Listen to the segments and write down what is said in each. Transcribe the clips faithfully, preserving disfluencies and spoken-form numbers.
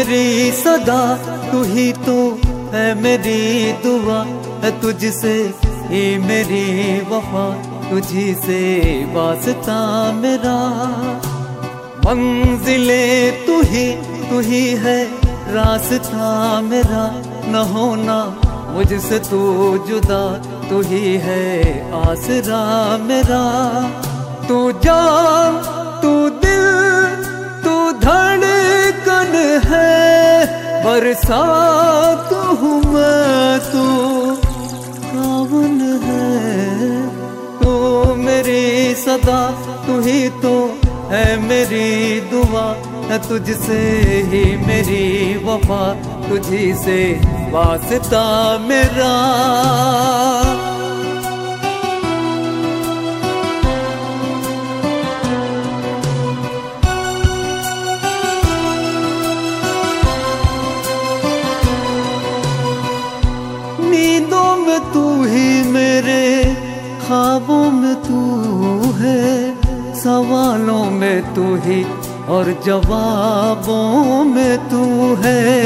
मेरी सदा, तू ही तो है मेरी दुआ, है तुझसे ही मेरी वफा, तुझी से वास्ता मेरा। मंजिले तू ही, तू ही है रास्ता मेरा, न होना मुझसे तू जुदा, तू ही है आसरा मेरा। तू जान, तू दिल, तू धड़कन है, बरसात हूँ मैं, तू सावन है। तू मेरी सदा, तू ही तो है मेरी दुआ, है तुझसे ही मेरी वफा, तुझी से वास्ता मेरा। नींदों में तू ही मेरे, ख्वाबों में तू है, सवालों में तू ही और जवाबों में तू है।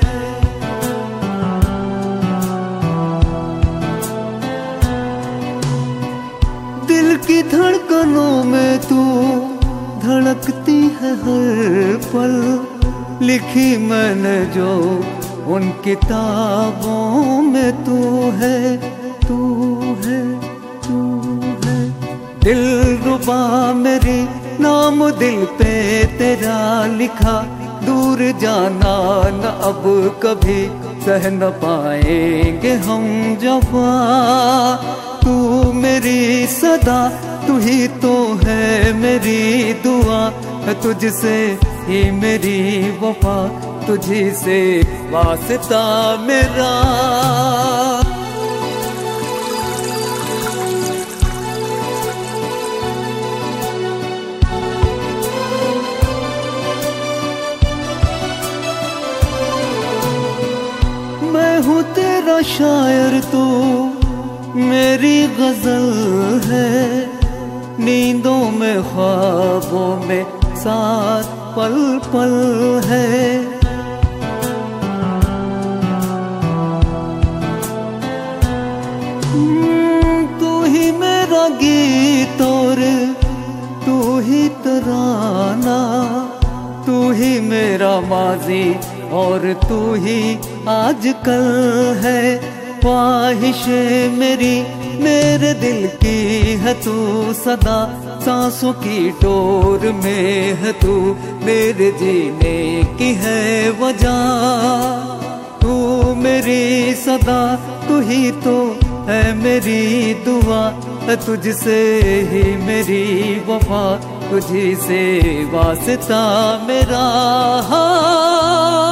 दिल की धड़कनों में तू धड़कती है हर पल, लिखी मैंने जो उन किताबों में तू है, तू है, तू है। दिल रुबा मेरी, नाम दिल पे तेरा लिखा, दूर जाना न अब कभी सह न पाएंगे हम जफा। तू मेरी सदा, तू ही तो है मेरी दुआ, है तुझसे ही मेरी वफा, तुझी से वास्ता मेरा। मैं हूँ तेरा शायर, तू मेरी गजल है, नींदों में ख्वाबों में साथ पल पल है। तू ही मेरा गीत और तू ही तराना, तू ही मेरा माजी और तू ही आजकल है। ख्वाहिशे मेरी मेरे दिल की है तू सदा, सांसों की डोर में है तू, मेरे जीने की है वजह। तू मेरी सदा, तू ही तो है मेरी दुआ, है तुझसे ही मेरी वफा, तुझी से वास्ता मेरा।